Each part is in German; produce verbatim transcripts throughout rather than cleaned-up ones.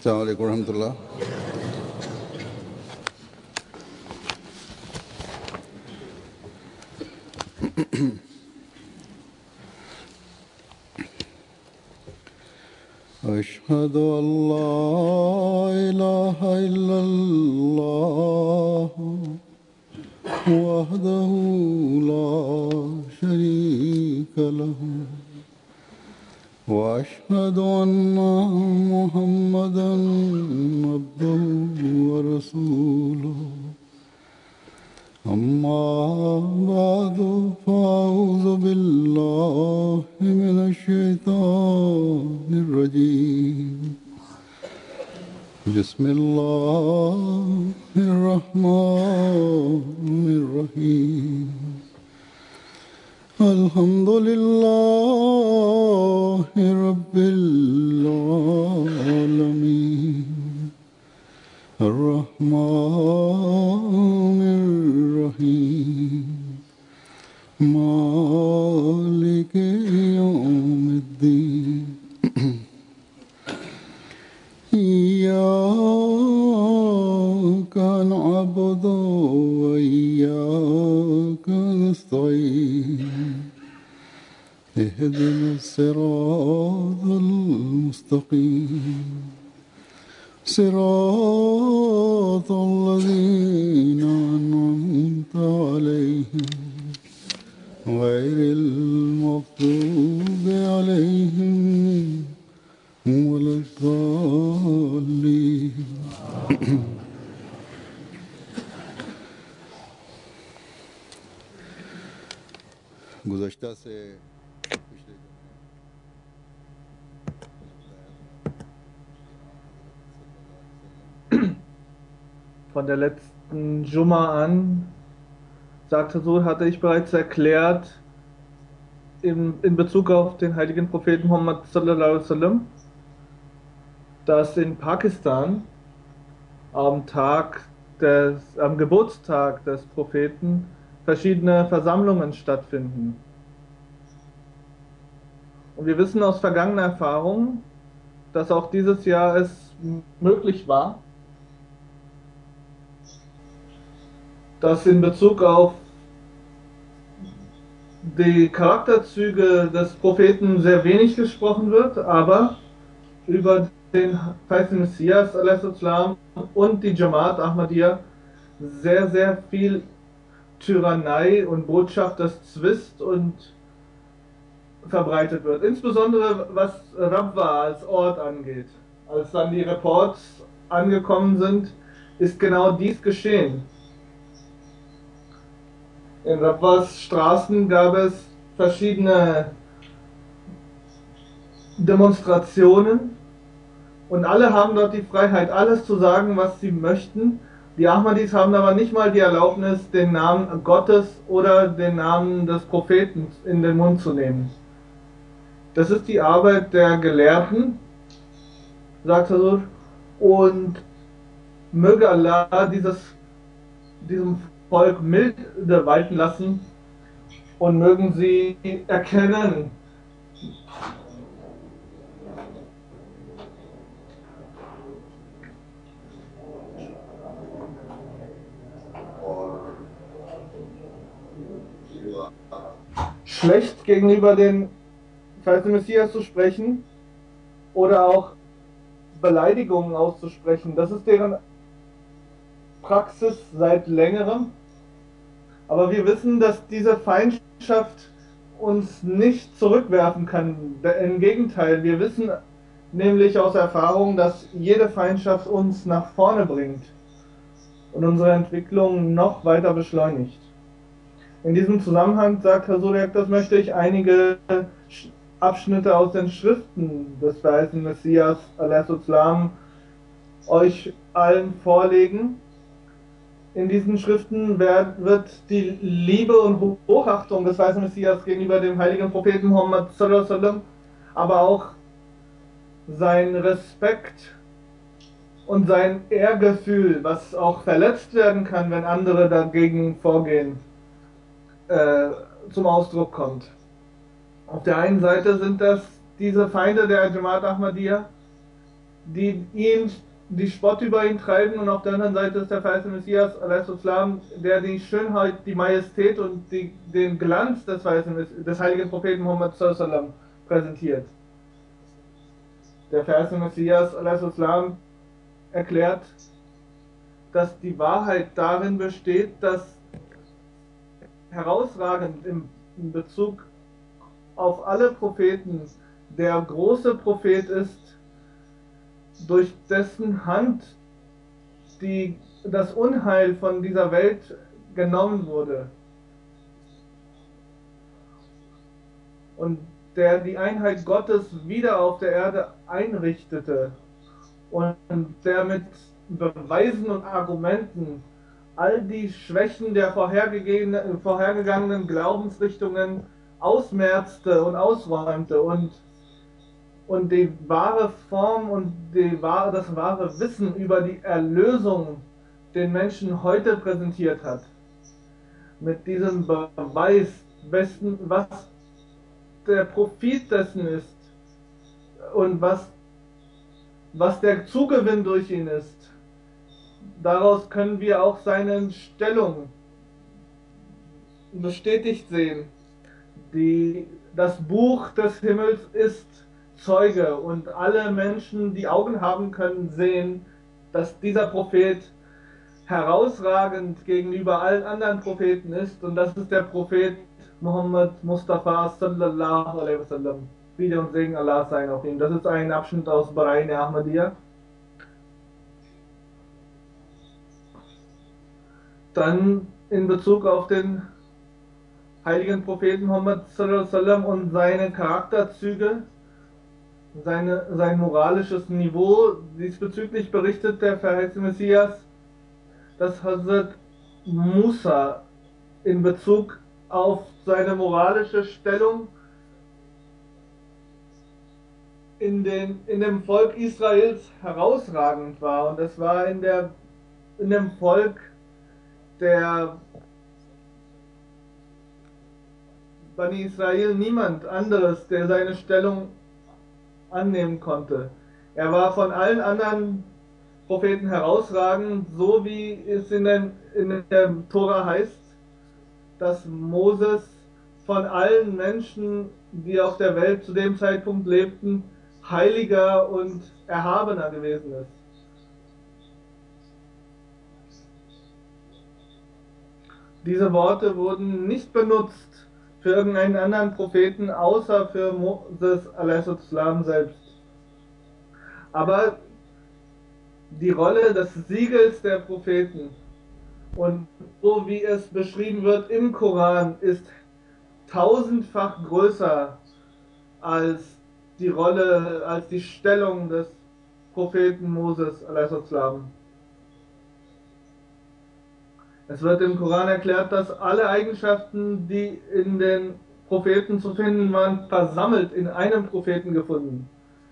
السلام عليكم ورحمة الله. أشهد أن لا إله إلا الله وحده لا شريك له وأشهد أن محمدًا عبده ورسوله أما بعد فأعوذ بالله من الشيطان الرجيم بسم الله الرحمن الرحيم الحمد لله رب العالمين الرحمن الرحيم مالك يوم الدين إياك نعبد وإياك نستعين اهدنا الصراط المستقيم صراط الذين أنعمت عليهم غير المغضوب عليهم ولا الضالين. गुज़श्ता से von der letzten Jumma an, sagte so, hatte ich bereits erklärt, in, in Bezug auf den heiligen Propheten Muhammad sallallahu alaihi wasallam, dass in Pakistan am Tag des, am Geburtstag des Propheten verschiedene Versammlungen stattfinden. Und wir wissen aus vergangener Erfahrung, dass auch dieses Jahr es möglich war, dass in Bezug auf die Charakterzüge des Propheten sehr wenig gesprochen wird, aber über den feisten Messias al-Islam und die Jamaat Ahmadiyya sehr, sehr viel Tyrannei und Botschaft des Zwist und verbreitet wird. Insbesondere was Rabwa als Ort angeht. Als dann die Reports angekommen sind, ist genau dies geschehen. In Rabwas Straßen gab es verschiedene Demonstrationen und alle haben dort die Freiheit, alles zu sagen, was sie möchten. Die Ahmadis haben aber nicht mal die Erlaubnis, den Namen Gottes oder den Namen des Propheten in den Mund zu nehmen. Das ist die Arbeit der Gelehrten, sagt er so, und möge Allah dieses, diesem Volk milde walten lassen und mögen sie erkennen, schlecht gegenüber den feisten Messias zu sprechen oder auch Beleidigungen auszusprechen. Das ist deren Praxis seit längerem. Aber wir wissen, dass diese Feindschaft uns nicht zurückwerfen kann. Im Gegenteil, wir wissen nämlich aus Erfahrung, dass jede Feindschaft uns nach vorne bringt und unsere Entwicklung noch weiter beschleunigt. In diesem Zusammenhang, sagt Herr Suriak, das möchte ich einige Abschnitte aus den Schriften des verheißenen Messias al-Islam euch allen vorlegen. In diesen Schriften wird die Liebe und Hochachtung des weißen Messias gegenüber dem heiligen Propheten Muhammad sallallahu alaihi wasallam, aber auch sein Respekt und sein Ehrgefühl, was auch verletzt werden kann, wenn andere dagegen vorgehen, äh, zum Ausdruck kommt. Auf der einen Seite sind das diese Feinde der Jamaat Ahmadiyya, die ihn, die Spott über ihn treiben, und auf der anderen Seite ist der verheißene Messias, al-Islam, der die Schönheit, die Majestät und die, den Glanz des, des heiligen Propheten Muhammad sallallahu alaihi wasallam präsentiert. Der verheißene Messias, al-Islam, erklärt, dass die Wahrheit darin besteht, dass herausragend im, in Bezug auf alle Propheten der große Prophet ist, durch dessen Hand die, das Unheil von dieser Welt genommen wurde und der die Einheit Gottes wieder auf der Erde einrichtete und der mit Beweisen und Argumenten all die Schwächen der vorhergegangenen Glaubensrichtungen ausmerzte und ausräumte und, und die wahre Form und die wahre, das wahre Wissen über die Erlösung den Menschen heute präsentiert hat. Mit diesem Beweis, besten, was der Profit dessen ist und was, was der Zugewinn durch ihn ist. Daraus können wir auch seine Stellung bestätigt sehen. Die, das Buch des Himmels ist Zeuge und alle Menschen, die Augen haben können, sehen, dass dieser Prophet herausragend gegenüber allen anderen Propheten ist, und das ist der Prophet Muhammad Mustafa sallallahu alaihi wasallam. Friede und Segen Allah sein auf ihm. Das ist ein Abschnitt aus Barain-e Ahmadiyya. Dann in Bezug auf den heiligen Propheten Muhammad sallallahu alaihi wasallam und seine Charakterzüge, seine, sein moralisches Niveau, diesbezüglich berichtet der verheißene Messias, dass Hazrat Musa in Bezug auf seine moralische Stellung in, den, in dem Volk Israels herausragend war, und das war in, der, in dem Volk der Bani Israel niemand anderes, der seine Stellung annehmen konnte. Er war von allen anderen Propheten herausragend, so wie es in, den, in der Tora heißt, dass Moses von allen Menschen, die auf der Welt zu dem Zeitpunkt lebten, heiliger und erhabener gewesen ist. Diese Worte wurden nicht benutzt für irgendeinen anderen Propheten, außer für Moses a.s. selbst. Aber die Rolle des Siegels der Propheten und so wie es beschrieben wird im Koran ist tausendfach größer als die Rolle, als die Stellung des Propheten Moses a.s. Es wird im Koran erklärt, dass alle Eigenschaften, die in den Propheten zu finden waren, versammelt in einem Propheten gefunden.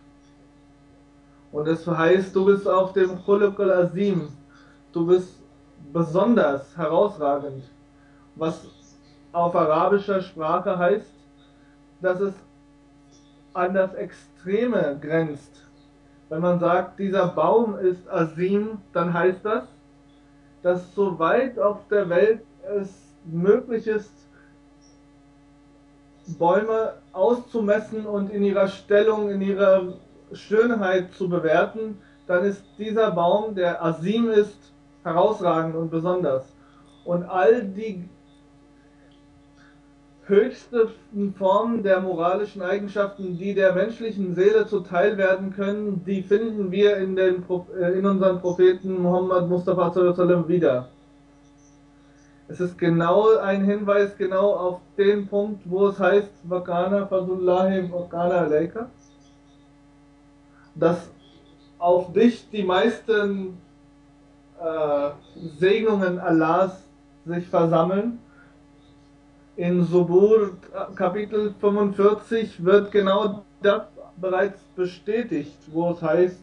Und es heißt, du bist auf dem Khuluq al-Azim, du bist besonders herausragend, was auf arabischer Sprache heißt, dass es an das Extreme grenzt. Wenn man sagt, dieser Baum ist Azim, dann heißt das, dass soweit auf der Welt es möglich ist, Bäume auszumessen und in ihrer Stellung, in ihrer Schönheit zu bewerten, dann ist dieser Baum, der Azim ist, herausragend und besonders. Und all die höchsten Formen der moralischen Eigenschaften, die der menschlichen Seele zuteil werden können, die finden wir in, den, in unseren Propheten Muhammad Mustafa sallallahu alaihi wasallam wieder. Es ist genau ein Hinweis genau auf den Punkt, wo es heißt, Wakana Fadlullahi Wakana Alayka, dass auf dich die meisten äh, Segnungen Allahs sich versammeln. In Subur Kapitel fünfundvierzig wird genau das bereits bestätigt, wo es heißt,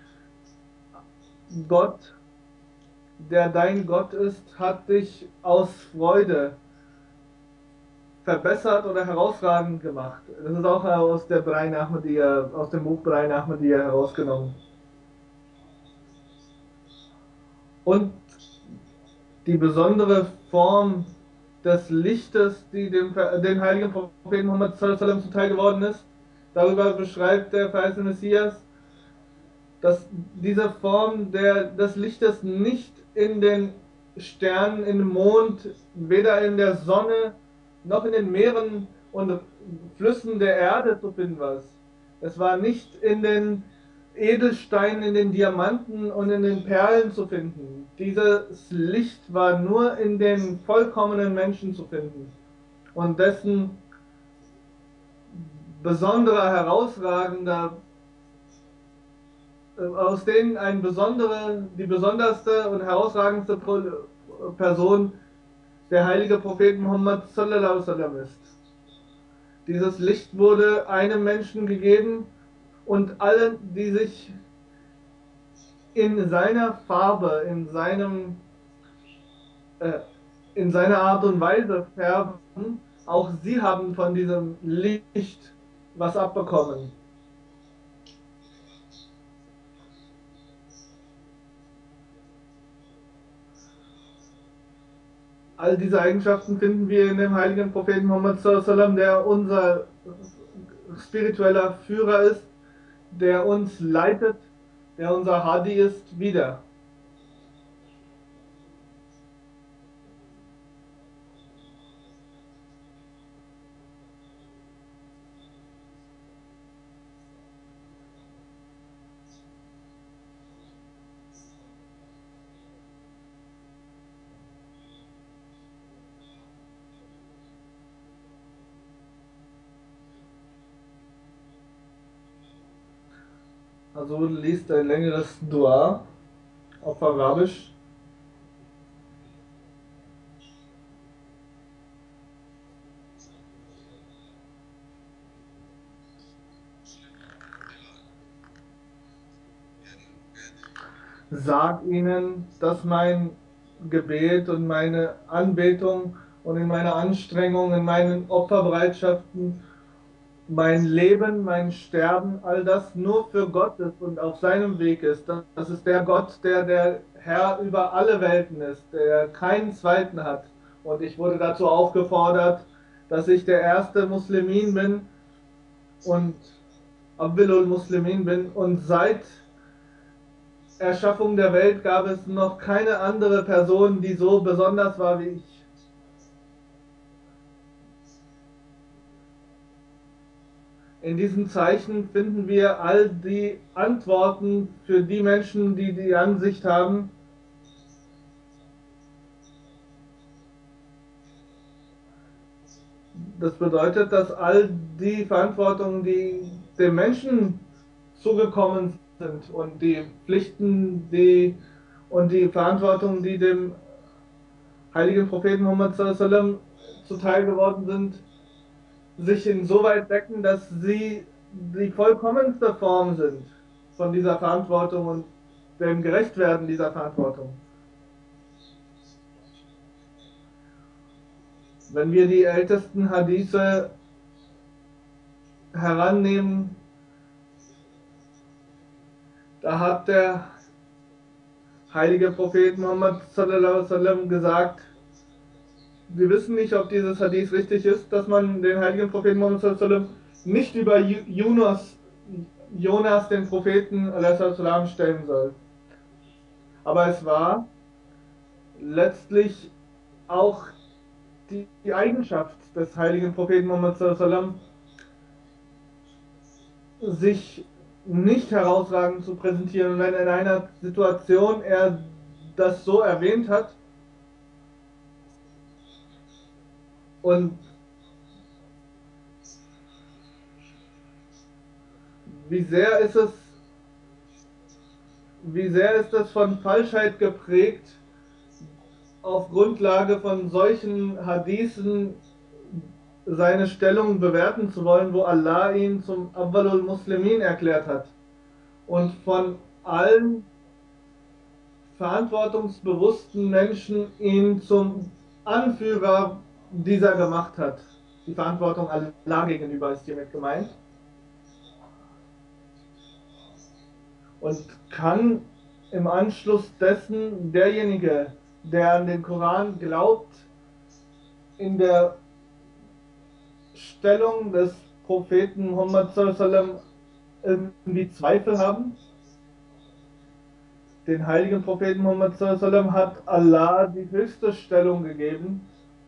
Gott, der dein Gott ist, hat dich aus Freude verbessert oder herausragend gemacht. Das ist auch aus der Barain-e Ahmadiyya, aus dem Buch Barain-e Ahmadiyya herausgenommen. und die besondere Form des Lichtes, die dem, den heiligen Propheten Muhammad sallallahu alaihi wasallam zuteil geworden ist. Darüber beschreibt der verheißene Messias, dass diese Form der, des Lichtes nicht in den Sternen, im Mond, weder in der Sonne noch in den Meeren und Flüssen der Erde zu finden war. Es war nicht in den Edelsteinen, in den Diamanten und in den Perlen zu finden. Dieses Licht war nur in den vollkommenen Menschen zu finden. Und dessen besonderer, herausragender, aus denen ein besondere, die besonderste und herausragendste Person der heilige Prophet Muhammad sallallahu alaihi wasallam ist. Dieses Licht wurde einem Menschen gegeben und allen, die sich in seiner Farbe, in seinem, äh, in seiner Art und Weise färben, auch sie haben von diesem Licht was abbekommen. All diese Eigenschaften finden wir in dem heiligen Propheten Muhammad sallallahu alaihi wasallam, der unser spiritueller Führer ist, der uns leitet, der unser Hadi ist, wieder. Also liest ein längeres Dua auf Arabisch. Sag ihnen, dass mein Gebet und meine Anbetung und in meiner Anstrengung, in meinen Opferbereitschaften, mein Leben, mein Sterben, all das nur für Gott ist und auf seinem Weg ist. Das ist der Gott, der der Herr über alle Welten ist, der keinen zweiten hat. Und ich wurde dazu aufgefordert, dass ich der erste Muslimin bin und Abwilul Muslimin bin. Und seit Erschaffung der Welt gab es noch keine andere Person, die so besonders war wie ich. In diesen Zeichen finden wir all die Antworten für die Menschen, die die Ansicht haben, das bedeutet, dass all die Verantwortungen, die dem Menschen zugekommen sind und die Pflichten die, und die Verantwortungen, die dem heiligen Propheten Muhammad sallallahu alaihi wasallam zuteil geworden sind, sich insoweit decken, dass sie die vollkommenste Form sind von dieser Verantwortung und dem Gerechtwerden dieser Verantwortung. Wenn wir die ältesten Hadithe herannehmen, da hat der heilige Prophet Muhammad sallallahu alaihi wasallam gesagt, wir wissen nicht, ob dieses Hadith richtig ist, dass man den heiligen Propheten Muhammad sallallahu alaihi wasallam nicht über Jonas, Jonas den Propheten alaihi stellen soll. Aber es war letztlich auch die, die Eigenschaft des heiligen Propheten Muhammad sallallahu alaihi wasallam, sich nicht herausragend zu präsentieren. Und wenn in einer Situation er das so erwähnt hat, und wie sehr ist es, wie sehr ist es von Falschheit geprägt, auf Grundlage von solchen Hadithen seine Stellung bewerten zu wollen, wo Allah ihn zum Awwalul Muslimin erklärt hat und von allen verantwortungsbewussten Menschen ihn zum Anführer dieser gemacht hat. Die Verantwortung Allah gegenüber ist hiermit gemeint. Und kann im Anschluss dessen derjenige, der an den Koran glaubt, in der Stellung des Propheten Muhammad sallallahu alaihi wasallam irgendwie Zweifel haben? Den heiligen Propheten Muhammad sallallahu alaihi wasallam hat Allah die höchste Stellung gegeben.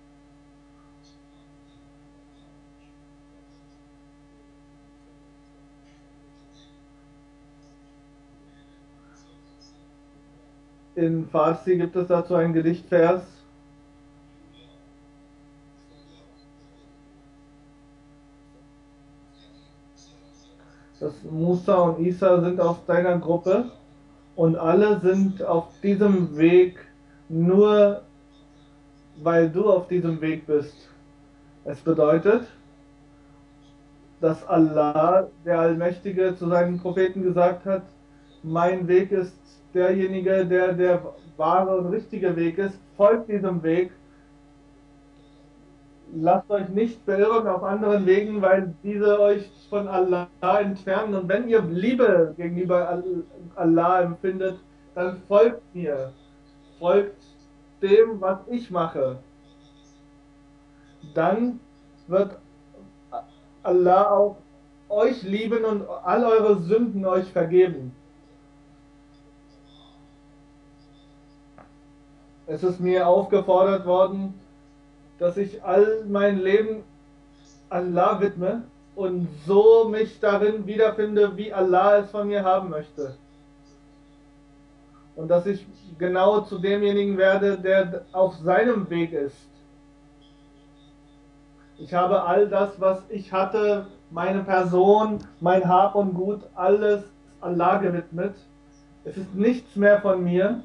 In Farsi gibt es dazu einen Gedichtvers. Das Musa und Isa sind aus deiner Gruppe und alle sind auf diesem Weg nur, weil du auf diesem Weg bist. Es bedeutet, dass Allah, der Allmächtige, zu seinen Propheten gesagt hat, mein Weg ist derjenige, der der wahre und richtige Weg ist. Folgt diesem Weg. Lasst euch nicht beirren auf anderen Wegen, weil diese euch von Allah entfernen. Und wenn ihr Liebe gegenüber Allah empfindet, dann folgt mir. Folgt dem, was ich mache. Dann wird Allah auch euch lieben und all eure Sünden euch vergeben. Es ist mir aufgefordert worden, dass ich all mein Leben Allah widme und so mich darin wiederfinde, wie Allah es von mir haben möchte. Und dass ich genau zu demjenigen werde, der auf seinem Weg ist. Ich habe all das, was ich hatte, meine Person, mein Hab und Gut, alles Allah gewidmet. Es ist nichts mehr von mir.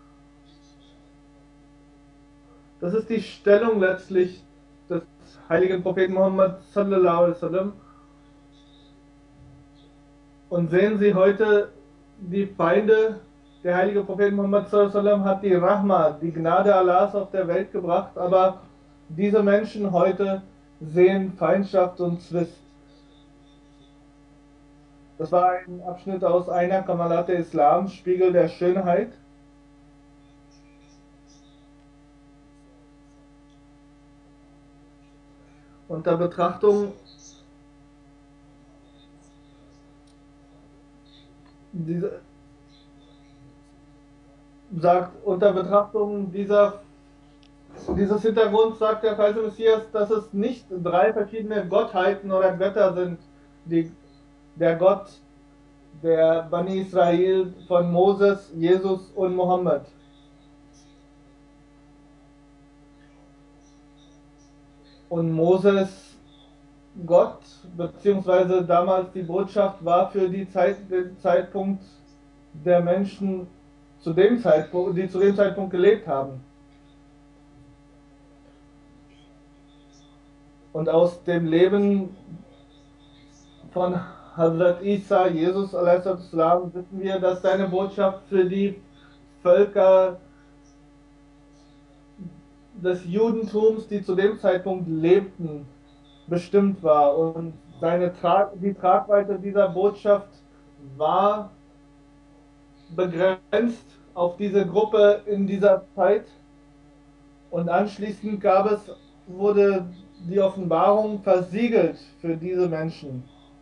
Das ist die Stellung letztlich des heiligen Propheten Muhammad sallallahu alaihi wasallam. Und sehen Sie heute die Feinde, der heilige Prophet Muhammad sallallahu alaihi wasallam hat die Rahma, die Gnade Allahs auf der Welt gebracht, aber diese Menschen heute sehen Feindschaft und Zwist. Das war ein Abschnitt aus einer Kamalat Islam, Spiegel der Schönheit. Unter Betrachtung diese, sagt, unter Betrachtung dieser, dieses Hintergrunds sagt der Kaiser Messias, dass es nicht drei verschiedene Gottheiten oder Götter sind, die, der Gott der Bani Israel von Moses, Jesus und Mohammed. Und Moses, Gott, beziehungsweise damals die Botschaft war für die Zeit, den Zeitpunkt der Menschen, zu dem Zeitpunkt, die zu dem Zeitpunkt gelebt haben. Und aus dem Leben von Hazrat Isa, Jesus a s. wissen wir, dass seine Botschaft für die Völker des Judentums, die zu dem Zeitpunkt lebten, bestimmt war. Und seine Tra die Tragweite dieser Botschaft war begrenzt auf diese Gruppe in dieser Zeit. Und anschließend gab es, wurde die Offenbarung versiegelt für diese Menschen.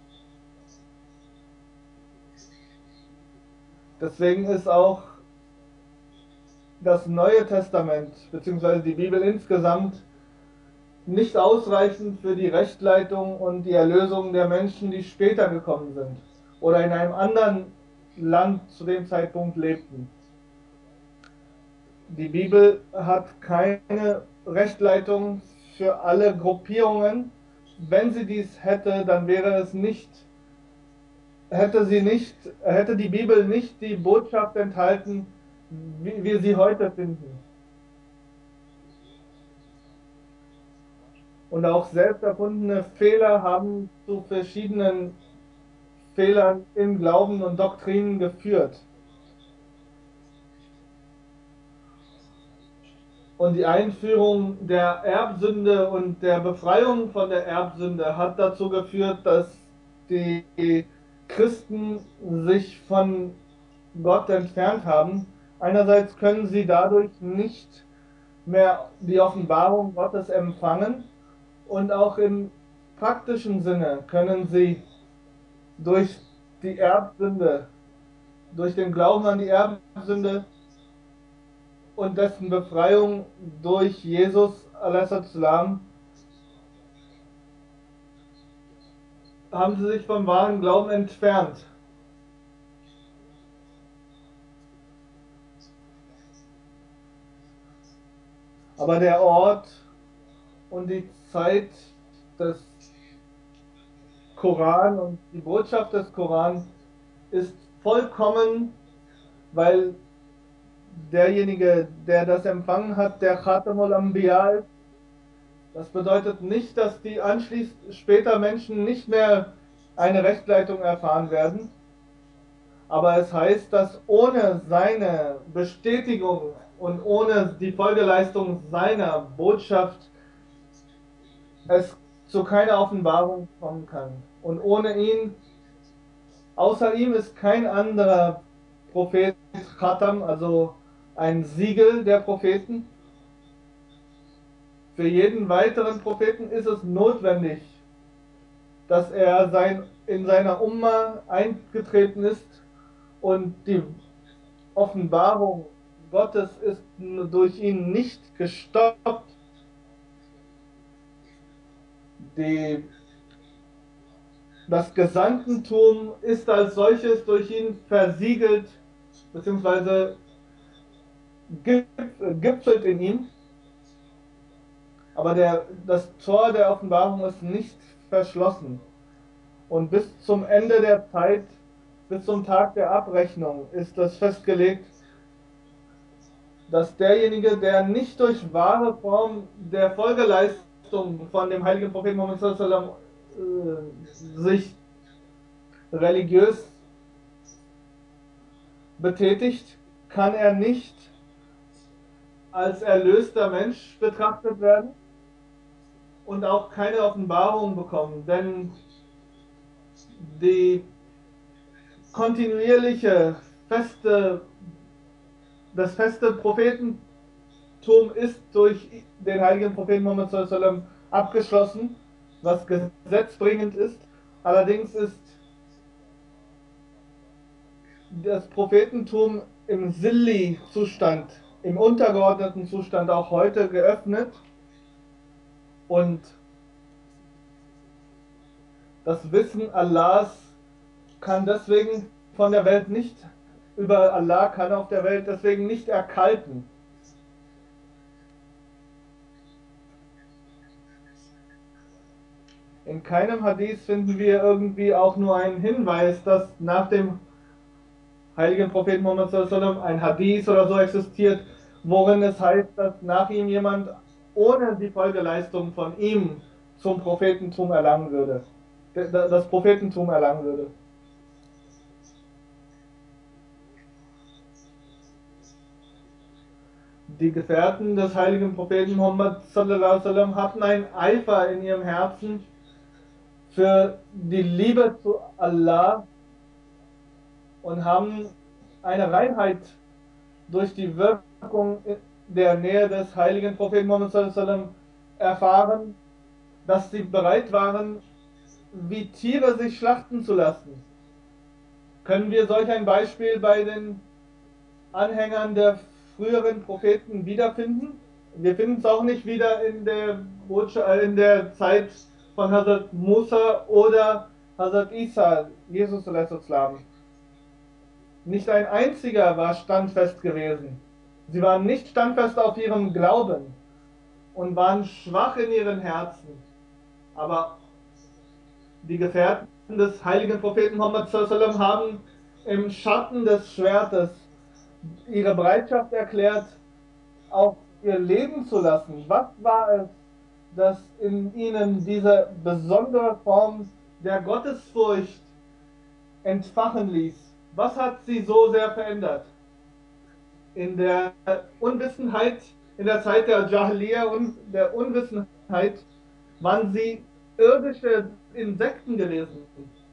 Deswegen ist auch das Neue Testament bzw. die Bibel insgesamt nicht ausreichend für die Rechtleitung und die Erlösung der Menschen, die später gekommen sind oder in einem anderen Land zu dem Zeitpunkt lebten. Die Bibel hat keine Rechtleitung für alle Gruppierungen. Wenn sie dies hätte, dann wäre es nicht, hätte sie nicht, hätte die Bibel nicht die Botschaft enthalten, wie wir sie heute finden. Und auch selbst erfundene Fehler haben zu verschiedenen Fehlern im Glauben und Doktrinen geführt. Und die Einführung der Erbsünde und der Befreiung von der Erbsünde hat dazu geführt, dass die Christen sich von Gott entfernt haben. Einerseits können sie dadurch nicht mehr die Offenbarung Gottes empfangen und auch im praktischen Sinne können sie durch die Erbsünde, durch den Glauben an die Erbsünde und dessen Befreiung durch Jesus alaihissalam haben sie sich vom wahren Glauben entfernt. Aber der Ort und die Zeit des Koran und die Botschaft des Koran ist vollkommen, weil derjenige, der das empfangen hat, der Khatamul Anbiya ist. Das bedeutet nicht, dass die anschließend später Menschen nicht mehr eine Rechtleitung erfahren werden, aber es heißt, dass ohne seine Bestätigung und ohne die Folgeleistung seiner Botschaft es zu keiner Offenbarung kommen kann. Und ohne ihn, außer ihm ist kein anderer Prophet Khatam, also ein Siegel der Propheten. Für jeden weiteren Propheten ist es notwendig, dass er sein, in seiner Umma eingetreten ist und die Offenbarung Gottes ist durch ihn nicht gestoppt. Die, das Gesandtentum ist als solches durch ihn versiegelt bzw. gipfelt in ihm. Aber der, das Tor der Offenbarung ist nicht verschlossen. Und bis zum Ende der Zeit, bis zum Tag der Abrechnung, ist das festgelegt, dass derjenige, der nicht durch wahre Form der Folgeleistung von dem heiligen Propheten Muhammad sallallahu alaihi wasallam äh, sich religiös betätigt, kann er nicht als erlöster Mensch betrachtet werden und auch keine Offenbarung bekommen, denn die kontinuierliche, feste, das feste Prophetentum ist durch den heiligen Propheten Muhammad sallallahu alaihi wasallam abgeschlossen, was gesetzbringend ist. Allerdings ist das Prophetentum im Silli-Zustand, im untergeordneten Zustand auch heute geöffnet und das Wissen Allahs kann deswegen von der Welt nicht, über Allah kann auf der Welt deswegen nicht erkalten. In keinem Hadith finden wir irgendwie auch nur einen Hinweis, dass nach dem heiligen Propheten Muhammad sallallahu alaihi wasallam ein Hadith oder so existiert, worin es heißt, dass nach ihm jemand ohne die Folgeleistung von ihm zum Prophetentum erlangen würde, das Prophetentum erlangen würde. Die Gefährten des heiligen Propheten Muhammad sallallahu alaihi wasallam hatten einen Eifer in ihrem Herzen für die Liebe zu Allah und haben eine Reinheit durch die Wirkung der Nähe des heiligen Propheten Muhammad sallallahu alaihi wasallam erfahren, dass sie bereit waren, wie Tiere sich schlachten zu lassen. Können wir solch ein Beispiel bei den Anhängern der früheren Propheten wiederfinden? Wir finden es auch nicht wieder in der, in der Zeit von Hazrat Musa oder Hazrat Isa, Jesus alaihissalam. Nicht ein einziger war standfest gewesen. Sie waren nicht standfest auf ihrem Glauben und waren schwach in ihren Herzen. Aber die Gefährten des heiligen Propheten Muhammad sallallahu alaihi wasallam haben im Schatten des Schwertes ihre Bereitschaft erklärt, auch ihr Leben zu lassen. Was war es, das in ihnen diese besondere Form der Gottesfurcht entfachen ließ? Was hat sie so sehr verändert? In der Unwissenheit, in der Zeit der Jahiliya und der Unwissenheit waren sie irdische Insekten gewesen.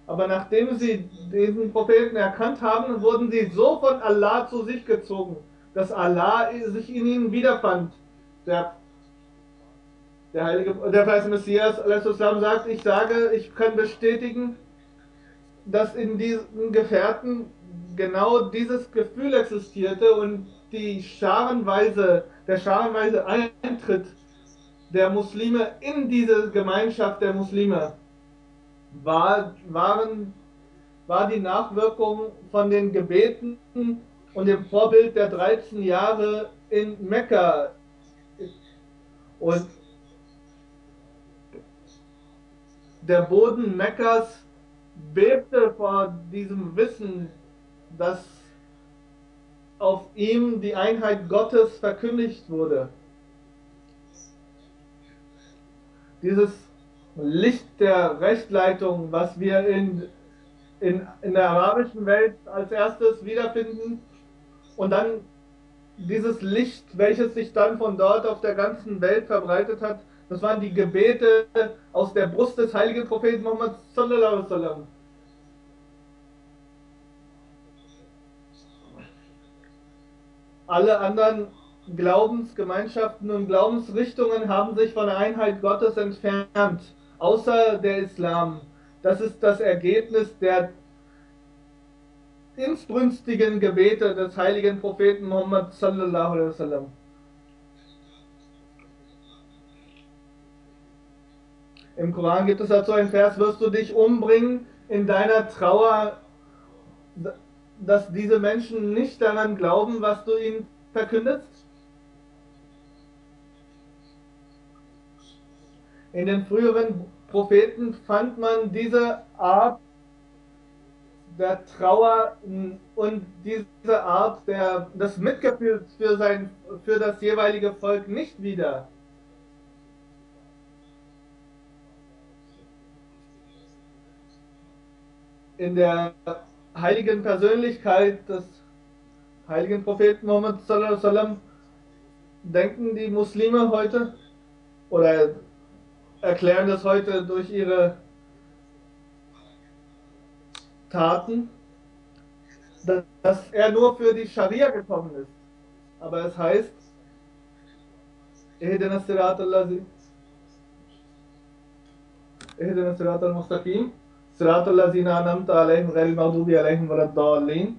Aber nachdem sie diesen Propheten erkannt haben, wurden sie so von Allah zu sich gezogen, dass Allah sich in ihnen wiederfand. Der, der heilige, der verheißene Messias Islam sagt, ich sage, ich kann bestätigen, dass in diesen Gefährten genau dieses Gefühl existierte und die scharenweise, der scharenweise Eintritt der Muslime in diese Gemeinschaft der Muslime war, waren, war die Nachwirkung von den Gebeten und dem Vorbild der dreizehn Jahre in Mekka. Und der Boden Mekkas bebte vor diesem Wissen, dass auf ihm die Einheit Gottes verkündigt wurde. Dieses Licht der Rechtleitung, was wir in, in, in der arabischen Welt als erstes wiederfinden, und dann dieses Licht, welches sich dann von dort auf der ganzen Welt verbreitet hat, das waren die Gebete aus der Brust des heiligen Propheten Muhammad sallallahu alaihi wasallam. Alle anderen Glaubensgemeinschaften und Glaubensrichtungen haben sich von der Einheit Gottes entfernt, außer der Islam. Das ist das Ergebnis der inbrünstigen Gebete des heiligen Propheten Muhammad sallallahu alaihi wasallam. Im Koran gibt es dazu einen Vers: Wirst du dich umbringen in deiner Trauer, dass diese Menschen nicht daran glauben, was du ihnen verkündest? In den früheren Propheten fand man diese Art der Trauer und diese Art der, des Mitgefühls für, sein, für das jeweilige Volk nicht wieder. In der heiligen Persönlichkeit des heiligen Propheten Muhammad sallallahu alaihi wasallam denken die Muslime heute oder erklären das heute durch ihre Taten, dass er nur für die Scharia gekommen ist. Aber es heißt, Ihdina Sirat al-Lazi, Ihdina Sirat al-Mustaqim, Sirat al-Lazina anamta alaihim ghairil maghdubi alaihim waladdallin.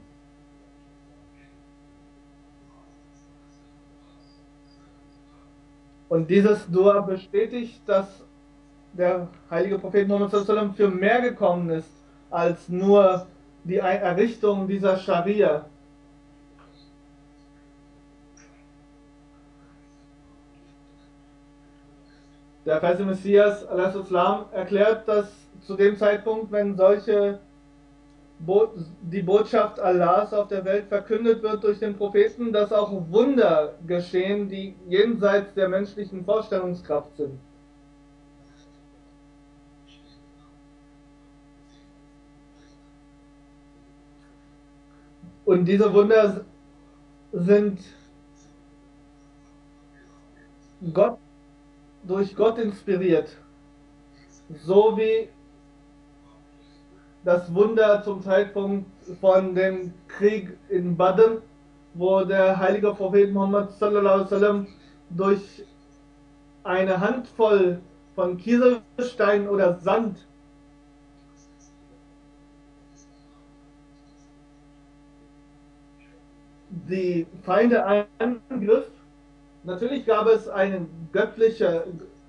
Und dieses Dua bestätigt, dass der heilige Prophet Muhammad sallallahu alaihi wasallam für mehr gekommen ist als nur die Errichtung dieser Scharia. Der verheißene Messias al-Islam erklärt, dass zu dem Zeitpunkt, wenn solche Bo die Botschaft Allahs auf der Welt verkündet wird durch den Propheten, dass auch Wunder geschehen, die jenseits der menschlichen Vorstellungskraft sind. Und diese Wunder sind Gott, durch Gott inspiriert, so wie das Wunder zum Zeitpunkt von dem Krieg in Badr, wo der heilige Prophet Muhammad sallallahu alaihi wasallam durch eine Handvoll von Kieselstein oder Sand die Feinde angriff. Natürlich gab es eine göttliche,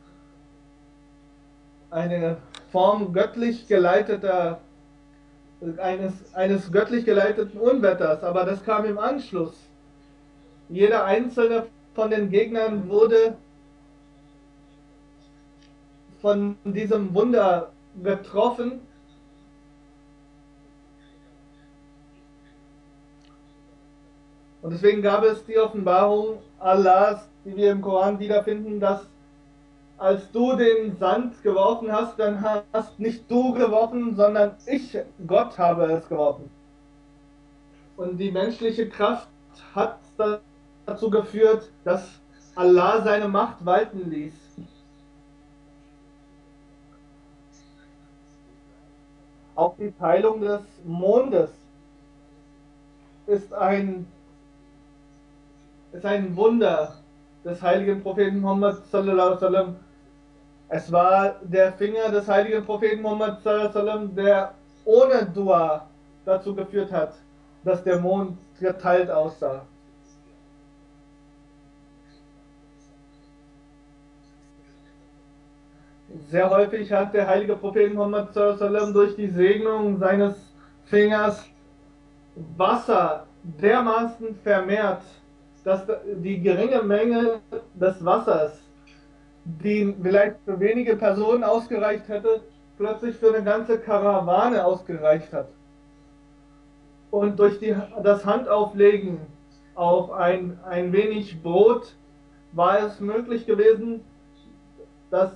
eine Form göttlich geleiteter, eines, eines göttlich geleiteten Unwetters, aber das kam im Anschluss. Jeder einzelne von den Gegnern wurde von diesem Wunder getroffen. Und deswegen gab es die Offenbarung Allahs, die wir im Koran wiederfinden, dass als du den Sand geworfen hast, dann hast nicht du geworfen, sondern ich, Gott, habe es geworfen. Und die menschliche Kraft hat dazu geführt, dass Allah seine Macht walten ließ. Auch die Teilung des Mondes ist ein, ist ein Wunder des heiligen Propheten Muhammad sallallahu alaihi wasallam. Es war der Finger des heiligen Propheten Muhammad sallallahu alaihi wasallam, der ohne Dua dazu geführt hat, dass der Mond geteilt aussah. Sehr häufig hat der heilige Prophet Muhammad sallallahu alaihi wasallam durch die Segnung seines Fingers Wasser dermaßen vermehrt, dass die geringe Menge des Wassers, die vielleicht für wenige Personen ausgereicht hätte, plötzlich für eine ganze Karawane ausgereicht hat. Und durch die, das Handauflegen auf ein, ein wenig Brot war es möglich gewesen, dass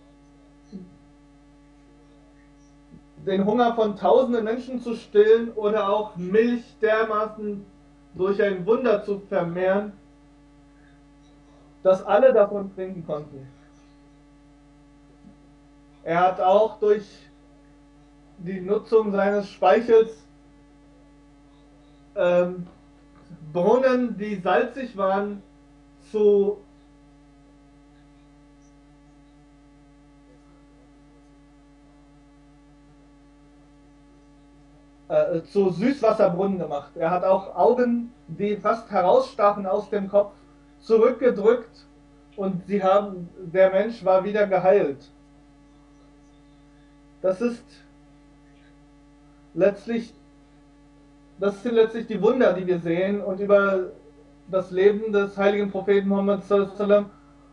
den Hunger von tausenden Menschen zu stillen oder auch Milch dermaßen durch ein Wunder zu vermehren, dass alle davon trinken konnten. Er hat auch durch die Nutzung seines Speichels ähm, Brunnen, die salzig waren, zu äh, zu Süßwasserbrunnen gemacht. Er hat auch Augen, die fast herausstachen aus dem Kopf, zurückgedrückt und sie haben, der Mensch war wieder geheilt. Das ist letztlich, das sind letztlich die Wunder, die wir sehen, und über das Leben des heiligen Propheten Muhammad sallallahu alaihi wasallam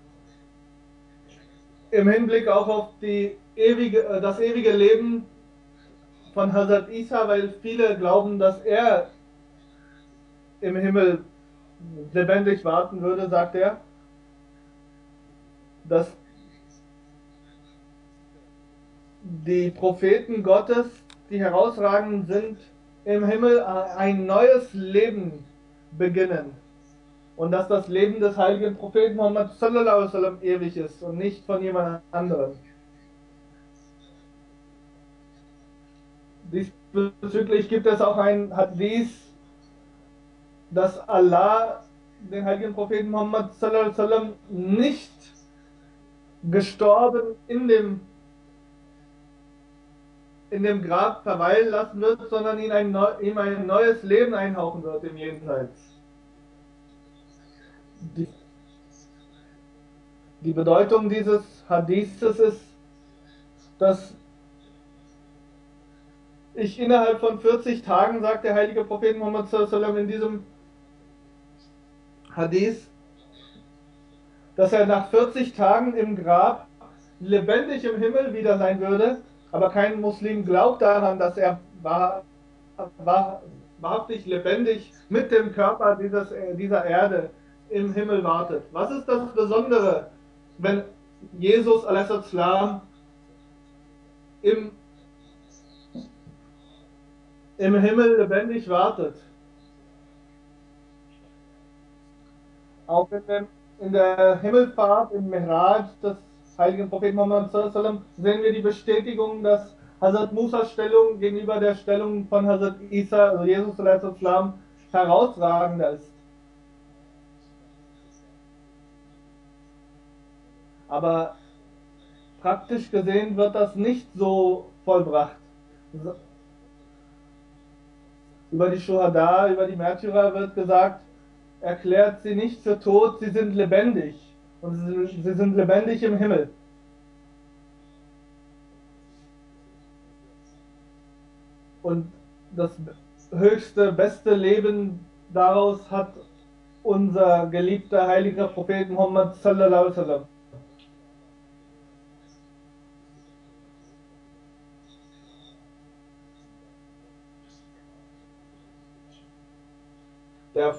im Hinblick auch auf die ewige, das ewige Leben von Hazrat Isa, weil viele glauben, dass er im Himmel lebendig warten würde, sagt er, dass die Propheten Gottes, die herausragend sind, im Himmel ein neues Leben beginnen. Und dass das Leben des heiligen Propheten Muhammad sallallahu alaihi wasallam ewig ist und nicht von jemand anderem. Diesbezüglich gibt es auch ein Hadith, dass Allah den heiligen Propheten Muhammad sallallahu alaihi wasallam nicht gestorben in dem in dem Grab verweilen lassen wird, sondern ihm ein, neu, ihm ein neues Leben einhauchen wird im Jenseits. Die, die Bedeutung dieses Hadiths ist, dass ich innerhalb von vierzig Tagen, sagt der heilige Prophet Muhammad sallallahu alaihi wasallam in diesem Hadith, dass er nach vierzig Tagen im Grab lebendig im Himmel wieder sein würde, aber kein Muslim glaubt daran, dass er wahr, wahr, wahrhaftig lebendig mit dem Körper dieses, dieser Erde im Himmel wartet. Was ist das Besondere, wenn Jesus a s. im, im Himmel lebendig wartet? Auch in, dem, in der Himmelfahrt, im Mi'raj des heiligen Propheten Muhammad sallallahu alaihi wasallam sehen wir die Bestätigung, dass Hazrat Musas Stellung gegenüber der Stellung von Hazrat Isa, also Jesus alaihi wasallam, herausragender ist. Aber praktisch gesehen wird das nicht so vollbracht. Über die Shuhada, über die Märtyrer wird gesagt, erklärt sie nicht für tot, sie sind lebendig. Und sie, sie sind lebendig im Himmel. Und das höchste, beste Leben daraus hat unser geliebter heiliger Prophet Muhammad sallallahu alaihi wasallam. Der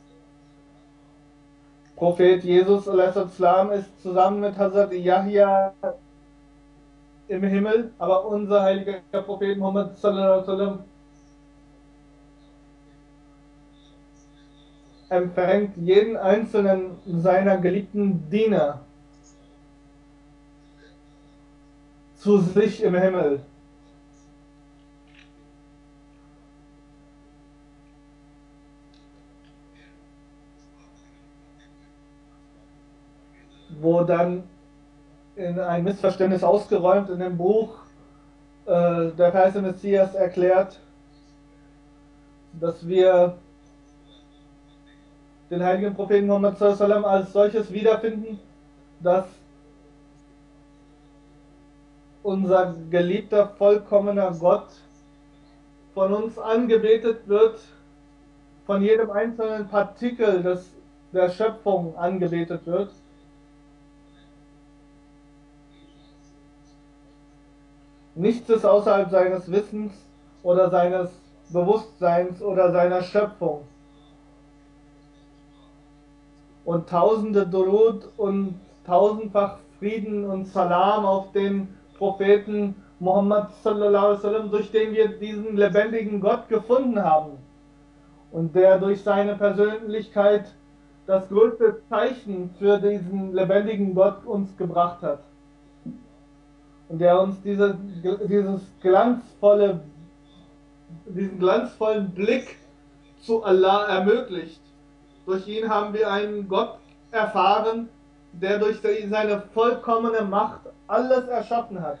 Prophet Jesus a.s. ist zusammen mit Hazrat Yahya im Himmel, aber unser heiliger Prophet Muhammad sallallahu alaihi wasallam empfängt jeden einzelnen seiner geliebten Diener zu sich im Himmel. wo dann in ein Missverständnis ausgeräumt in dem Buch äh, der verheißene Messias erklärt, dass wir den heiligen Propheten Muhammad sallallahu alaihi wasallam als solches wiederfinden, dass unser geliebter, vollkommener Gott von uns angebetet wird, von jedem einzelnen Partikel des, der Schöpfung angebetet wird. Nichts ist außerhalb seines Wissens oder seines Bewusstseins oder seiner Schöpfung. Und tausende Durud und tausendfach Frieden und Salam auf den Propheten Muhammad sallallahu alaihi wasallam, durch den wir diesen lebendigen Gott gefunden haben und der durch seine Persönlichkeit das größte Zeichen für diesen lebendigen Gott uns gebracht hat und der uns diese, dieses glanzvolle, diesen glanzvollen Blick zu Allah ermöglicht. Durch ihn haben wir einen Gott erfahren, der durch seine vollkommene Macht alles erschaffen hat.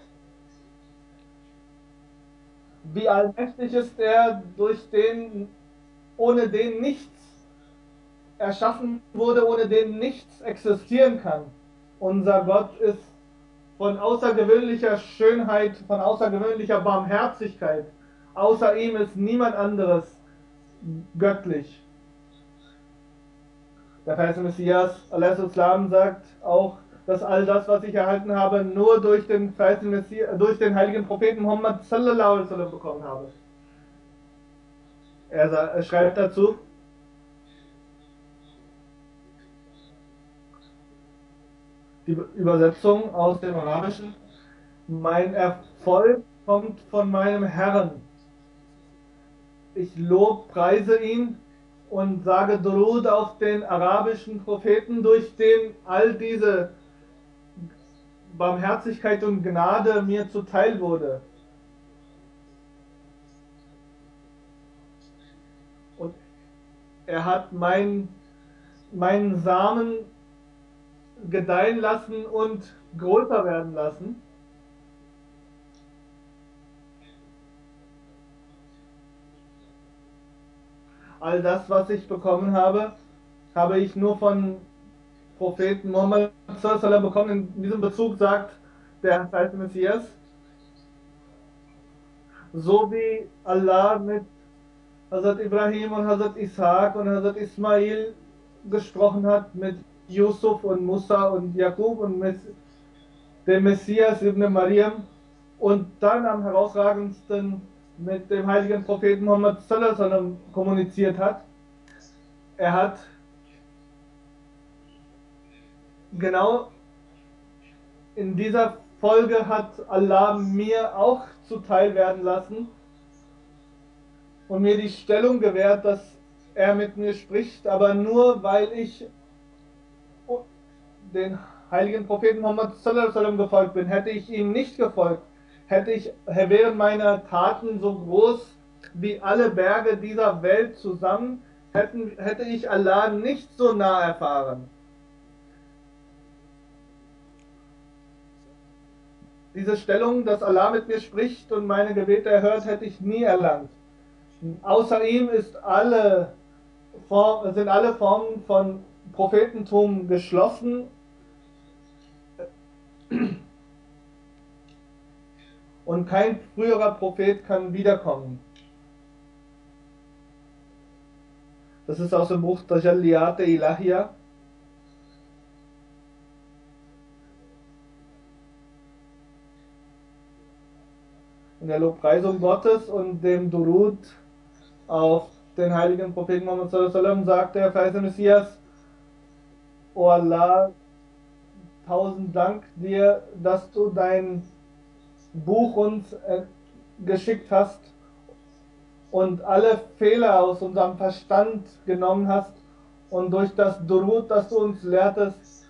Wie allmächtig ist er, durch den, ohne den nichts erschaffen wurde, ohne den nichts existieren kann. Unser Gott ist von außergewöhnlicher Schönheit, von außergewöhnlicher Barmherzigkeit. Außer ihm ist niemand anderes göttlich. Der verheißene Messias Islam sagt auch, dass all das, was ich erhalten habe, nur durch den, Messias, durch den heiligen Propheten Muhammad sallallahu alaihi wasallam bekommen habe. Er, er schreibt dazu, die Übersetzung aus dem Arabischen: Mein Erfolg kommt von meinem Herrn. Ich lob, preise ihn und sage Durud auf den arabischen Propheten, durch den all diese Barmherzigkeit und Gnade mir zuteil wurde. Und er hat mein, meinen Samen gedeihen lassen und größer werden lassen. All das, was ich bekommen habe, habe ich nur von Propheten Muhammad sallallahu alaihi wasallam bekommen. In diesem Bezug sagt der heilige Messias, so wie Allah mit Hazrat Ibrahim und Hazrat Ishaq und Hazrat Ismail gesprochen hat, mit Yusuf und Musa und Jakub und mit dem Messias ibn Maryam und dann am herausragendsten mit dem heiligen Propheten Muhammad sallallahu alaihi wasallam kommuniziert hat. Er hat genau in dieser Folge hat Allah mir auch zuteil werden lassen und mir die Stellung gewährt, dass er mit mir spricht, aber nur weil ich den heiligen Propheten Muhammad sallallahu alaihi wasallam gefolgt bin. Hätte ich ihm nicht gefolgt, hätte ich, wären meine Taten so groß wie alle Berge dieser Welt zusammen, hätten, hätte ich Allah nicht so nah erfahren. Diese Stellung, dass Allah mit mir spricht und meine Gebete erhört, hätte ich nie erlangt. Außer ihm ist alle Form, sind alle Formen von Prophetentum geschlossen und kein früherer Prophet kann wiederkommen. Das ist aus dem Buch Tajalliyat Ilahiyya. In der Lobpreisung Gottes und dem Durud auf den heiligen Propheten Muhammad sallallahu alaihi wasallam sagt der verheißene Messias: O Allah, tausend Dank dir, dass du dein Buch uns äh, geschickt hast und alle Fehler aus unserem Verstand genommen hast und durch das Durud, das du uns lehrtest,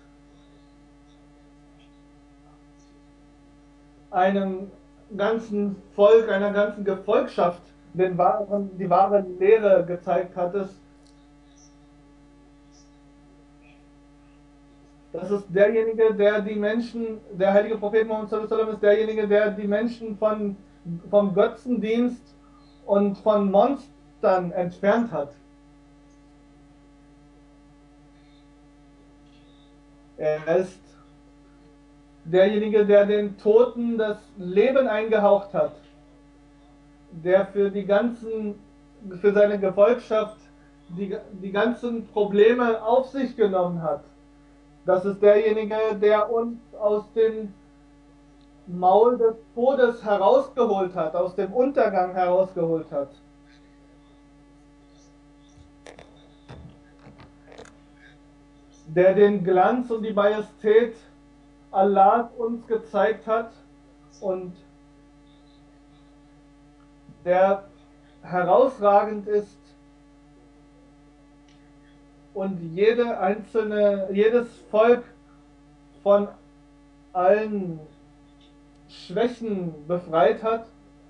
einem ganzen Volk, einer ganzen Gefolgschaft den wahren, die wahre Lehre gezeigt hattest. Das ist derjenige, der die Menschen, der heilige Prophet Muhammad sallallahu alaihi wasallam ist derjenige, der die Menschen von, vom Götzendienst und von Monstern entfernt hat. Er ist derjenige, der den Toten das Leben eingehaucht hat, der für die ganzen, für seine Gefolgschaft die, die ganzen Probleme auf sich genommen hat. Das ist derjenige, der uns aus dem Maul des Todes herausgeholt hat, aus dem Untergang herausgeholt hat. Der den Glanz und die Majestät Allah uns gezeigt hat und der herausragend ist und jede einzelne, jedes Volk von allen Schwächen befreit hat.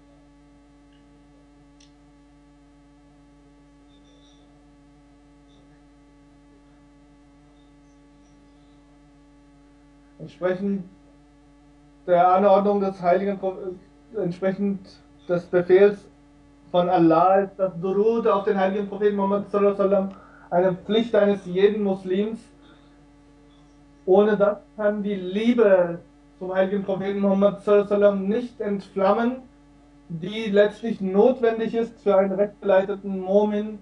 Entsprechend der Anordnung des Heiligen, entsprechend des Befehls von Allah ist das Durud auf den Heiligen Propheten Muhammad sallallahu alaihi wasallam eine Pflicht eines jeden Muslims. Ohne das kann die Liebe zum Heiligen Propheten Muhammad sallallahu alaihi wasallam nicht entflammen, die letztlich notwendig ist für einen rechtgeleiteten Mu'min.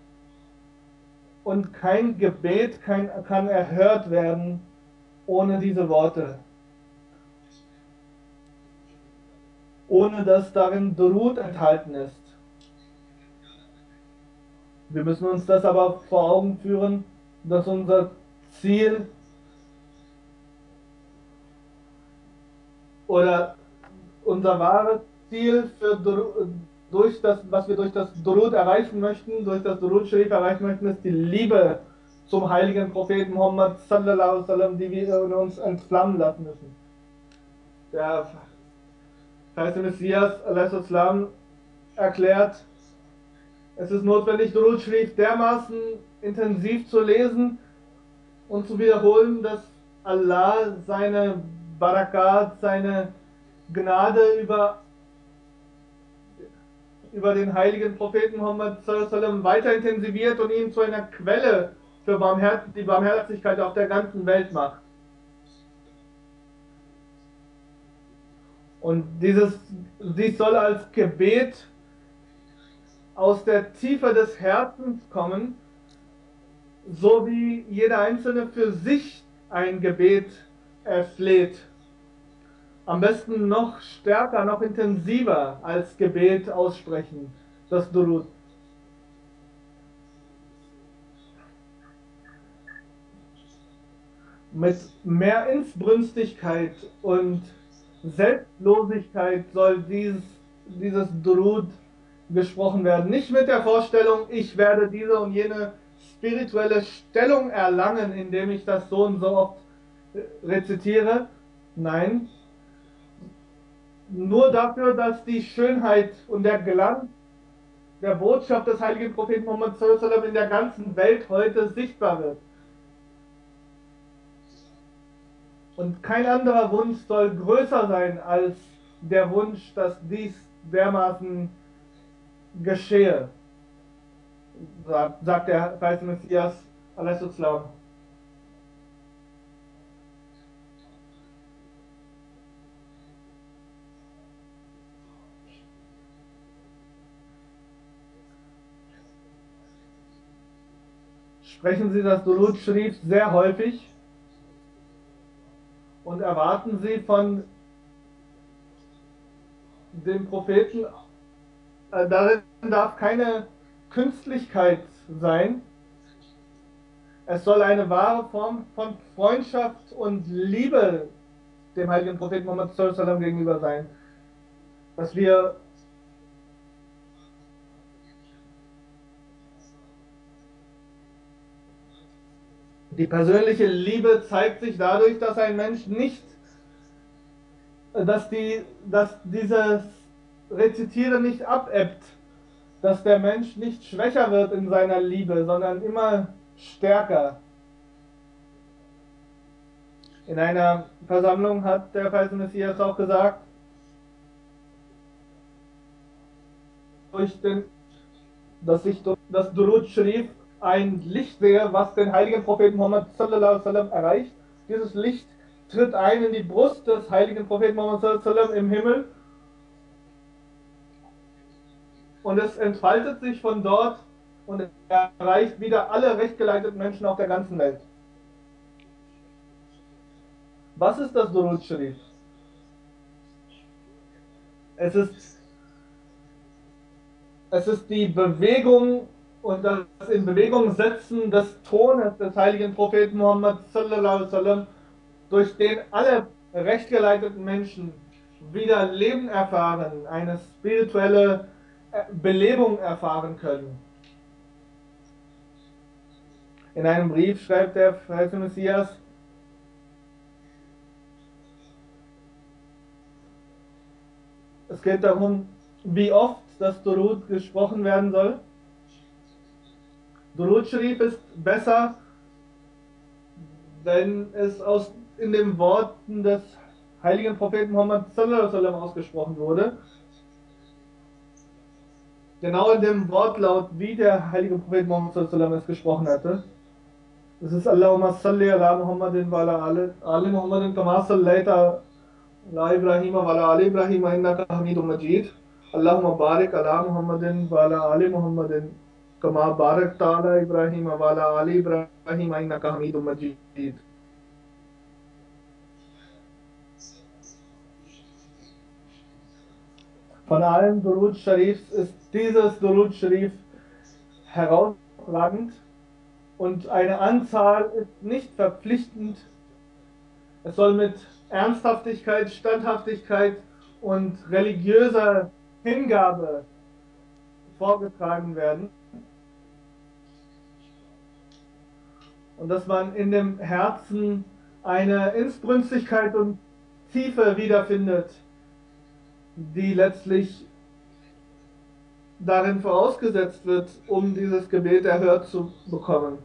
Und kein Gebet kann, kann erhört werden ohne diese Worte. Ohne dass darin Durud enthalten ist. Wir müssen uns das aber vor Augen führen, dass unser Ziel oder unser wahres Ziel für, durch das, was wir durch das Durud erreichen möchten, durch das Durud Sharif erreichen möchten, ist die Liebe zum heiligen Propheten Muhammad sallallahu alaihi wasallam, die wir in uns entflammen lassen müssen. Der heißt Messias alaihi erklärt, es ist notwendig, Durud Sharif dermaßen intensiv zu lesen und zu wiederholen, dass Allah seine Barakat, seine Gnade über, über den heiligen Propheten Muhammad sallallahu alaihi wasallam weiter intensiviert und ihn zu einer Quelle für Barmherz die Barmherzigkeit auf der ganzen Welt macht. Und dieses, dies soll als Gebet aus der Tiefe des Herzens kommen, so wie jeder Einzelne für sich ein Gebet erfleht. Am besten noch stärker, noch intensiver als Gebet aussprechen, das Durud. Mit mehr Inbrünstigkeit und Selbstlosigkeit soll dieses, dieses Durud gesprochen werden. Nicht mit der Vorstellung, ich werde diese und jene spirituelle Stellung erlangen, indem ich das so und so oft rezitiere. Nein, nur dafür, dass die Schönheit und der Glanz der Botschaft des heiligen Propheten Muhammad sallallahu alaihi wasallam in der ganzen Welt heute sichtbar wird. Und kein anderer Wunsch soll größer sein als der Wunsch, dass dies dermaßen geschehe, sagt der weiße Messias alaihi salam. Sprechen Sie das Durud Sharif sehr häufig und erwarten Sie von dem Propheten, äh, darin darf keine Künstlichkeit sein. Es soll eine wahre Form von Freundschaft und Liebe dem heiligen Propheten Muhammad sallallahu alaihi wasallam gegenüber sein. Dass wir die persönliche Liebe zeigt sich dadurch, dass ein Mensch nicht, dass, die, dass dieses Rezitieren nicht abebbt, dass der Mensch nicht schwächer wird in seiner Liebe, sondern immer stärker. In einer Versammlung hat der verheißene Messias auch gesagt, durch den, dass ich durch das Durud Sharif ein Licht sehe, was den heiligen Propheten Muhammad sallallahu alaihi wasallam erreicht. Dieses Licht tritt ein in die Brust des heiligen Propheten Muhammad sallallahu alaihi wasallam im Himmel und es entfaltet sich von dort und erreicht wieder alle rechtgeleiteten Menschen auf der ganzen Welt. Was ist das Durud Sharif? Es ist, es ist die Bewegung und das in Bewegung setzen des Tones des heiligen Propheten Muhammad sallallahu alaihi wasallam, durch den alle rechtgeleiteten Menschen wieder Leben erfahren, eine spirituelle Belebung erfahren können. In einem Brief schreibt der verheißene Messias, es geht darum, wie oft das Durud gesprochen werden soll. Durud Sharif ist besser, wenn es aus, in den Worten des heiligen Propheten Muhammad sallallahu alaihi wasallam ausgesprochen wurde. Genau in dem Wortlaut, wie der heilige Prophet Muhammad sallallahu alaihi wasallam es gesprochen hatte. Das ist Allahumma salli ala Muhammadin wa ala ali Muhammadin kama sallaita ala Ibrahim wa ala ali Ibrahim innaka Hamidum Majid. Allahumma barik ala Muhammadin wa ala ali Muhammadin kama barakta ala Ibrahim wa ala ali Ibrahim innaka Hamidum Majid. Von allen Durud Sharifs ist dieses Durud Sharif herausragend und eine Anzahl ist nicht verpflichtend. Es soll mit Ernsthaftigkeit, Standhaftigkeit und religiöser Hingabe vorgetragen werden. Und dass man in dem Herzen eine Inbrünstigkeit und Tiefe wiederfindet, die letztlich darin vorausgesetzt wird, um dieses Gebet erhört zu bekommen.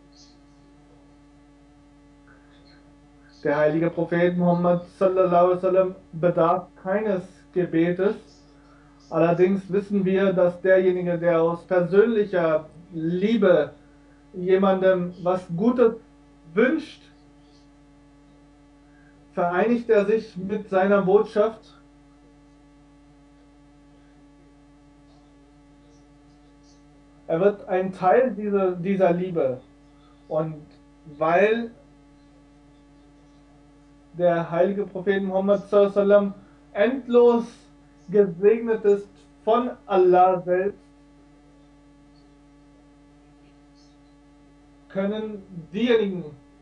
Der heilige Prophet Muhammad sallallahu alaihi wasallam bedarf keines Gebetes. Allerdings wissen wir, dass derjenige, der aus persönlicher Liebe jemandem was Gutes wünscht, vereinigt er sich mit seiner Botschaft. Er wird ein Teil dieser, dieser Liebe. Und weil der heilige Prophet Muhammad sallallahu alaihi wasallam endlos gesegnet ist von Allah selbst, können diejenigen,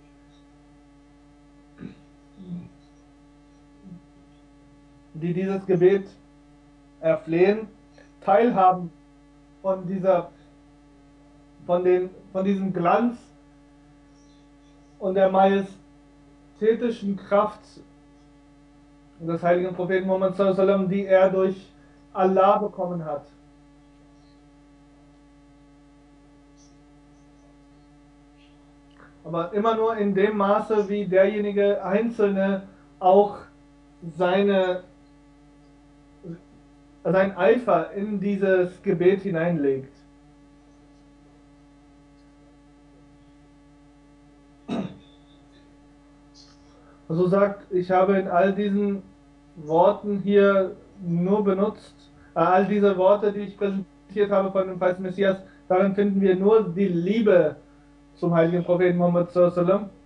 die dieses Gebet erflehen, teilhaben von dieser Von, den, von diesem Glanz und der majestätischen Kraft des heiligen Propheten Muhammad sallallahu alaihi wasallam, die er durch Allah bekommen hat. Aber immer nur in dem Maße, wie derjenige Einzelne auch seine, sein Eifer in dieses Gebet hineinlegt. So sagt, ich habe in all diesen Worten hier nur benutzt, äh, all diese Worte, die ich präsentiert habe von dem verheißenen Messias, darin finden wir nur die Liebe zum heiligen Propheten Muhammad sallallahu alaihi wasallam.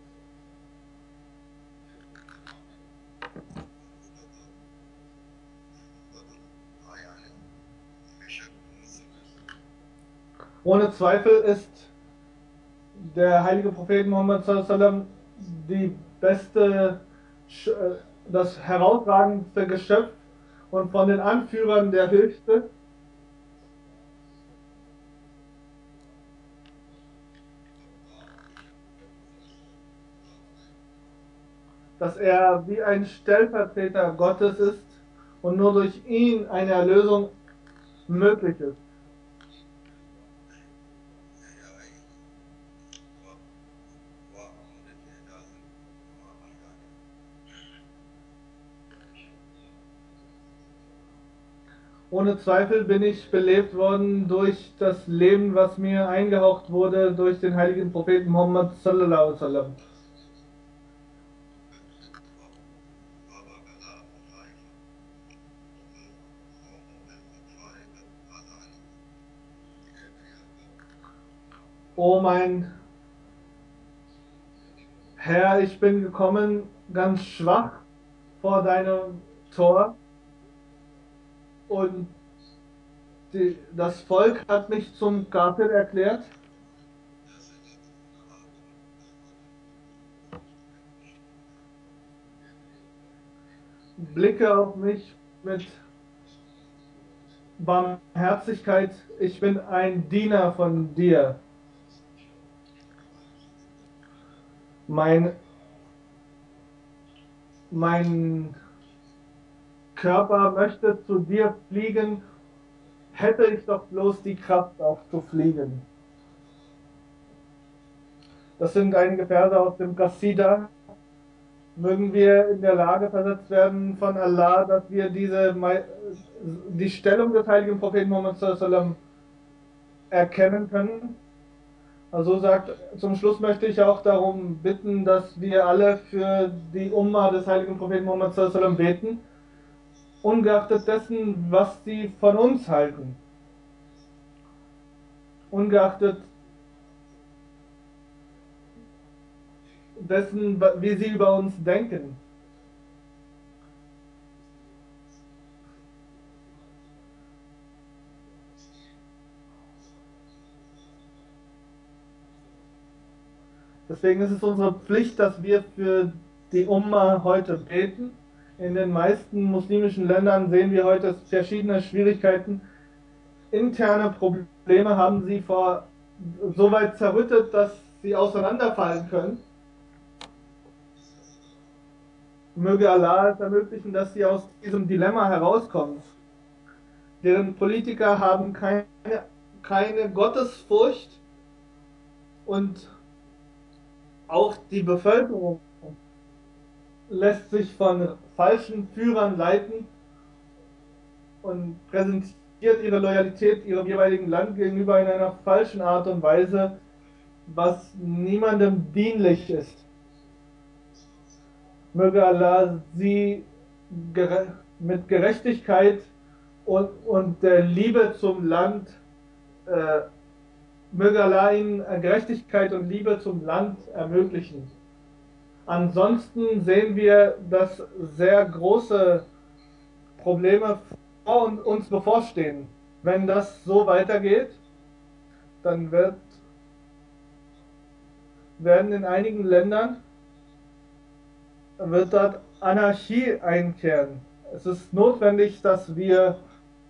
Ohne Zweifel ist der heilige Prophet Muhammad sallallahu alaihi wasallam die beste, das herausragendste Geschöpf und von den Anführern der höchste. Dass er wie ein Stellvertreter Gottes ist und nur durch ihn eine Erlösung möglich ist. Ohne Zweifel bin ich belebt worden durch das Leben, was mir eingehaucht wurde durch den heiligen Propheten Muhammad sallallahu alaihi wasallam. O mein Herr, ich bin gekommen ganz schwach vor deinem Tor und die, das Volk hat mich zum Kafir erklärt. Blicke auf mich mit Barmherzigkeit, ich bin ein Diener von dir. Mein, mein Körper möchte zu dir fliegen, hätte ich doch bloß die Kraft auch zu fliegen. Das sind einige Verse aus dem Qasida. Mögen wir in der Lage versetzt werden von Allah, dass wir diese, die Stellung des heiligen Propheten Muhammad sallallahu alaihi wasallam erkennen können. Also sagt, zum Schluss möchte ich auch darum bitten, dass wir alle für die Umma des heiligen Propheten Muhammad sallallahu alaihi wasallam beten, ungeachtet dessen, was sie von uns halten. Ungeachtet dessen, wie sie über uns denken. Deswegen ist es unsere Pflicht, dass wir für die Umma heute beten. In den meisten muslimischen Ländern sehen wir heute verschiedene Schwierigkeiten. Interne Probleme haben sie vor so weit zerrüttet, dass sie auseinanderfallen können. Möge Allah es ermöglichen, dass sie aus diesem Dilemma herauskommen. Deren Politiker haben keine, keine Gottesfurcht und auch die Bevölkerung lässt sich von falschen Führern leiten und präsentiert ihre Loyalität ihrem jeweiligen Land gegenüber in einer falschen Art und Weise, was niemandem dienlich ist. Möge Allah sie gere mit Gerechtigkeit und, und der Liebe zum Land, äh, möge Allah ihnen Gerechtigkeit und Liebe zum Land ermöglichen. Ansonsten sehen wir, dass sehr große Probleme vor uns bevorstehen. Wenn das so weitergeht, dann wird, werden in einigen Ländern wird dort Anarchie einkehren. Es ist notwendig, dass wir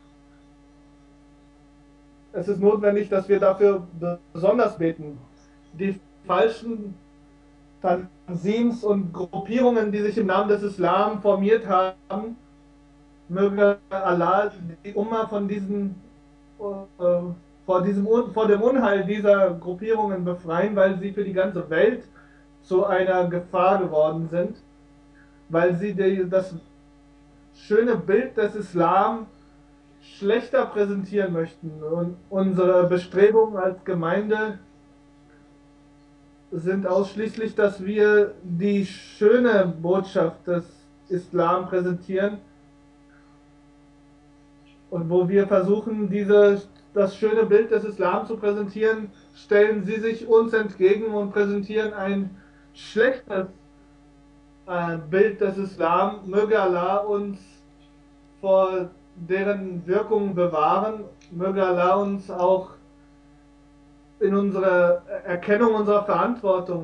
es ist notwendig, dass wir dafür besonders beten. Die falschen Tanzims und Gruppierungen, die sich im Namen des Islam formiert haben, möge Allah die Umma von diesen, äh, vor, diesem, vor dem Unheil dieser Gruppierungen befreien, weil sie für die ganze Welt zu einer Gefahr geworden sind, weil sie die, das schöne Bild des Islam schlechter präsentieren möchten. Und unsere Bestrebungen als Gemeinde sind ausschließlich, dass wir die schöne Botschaft des Islam präsentieren und wo wir versuchen, diese, das schöne Bild des Islam zu präsentieren, stellen sie sich uns entgegen und präsentieren ein schlechtes äh, Bild des Islam. Möge Allah uns vor deren Wirkung bewahren, möge Allah uns auch in unserer Erkennung unserer Verantwortung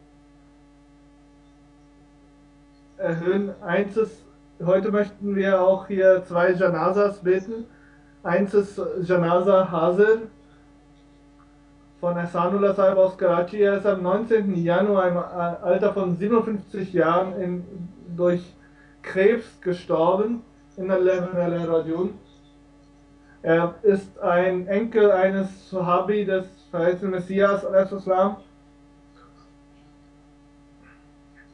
erhöhen. Eins ist, heute möchten wir auch hier zwei Janazas beten. Eins ist Janaza Hazir von Ehsanullah Sahib aus Karachi. Er ist am neunzehnten Januar im Alter von siebenundfünfzig Jahren in, durch Krebs gestorben. In der Rajiun. Er ist ein Enkel eines Sahabi des verheißenen Messias, al-Islam.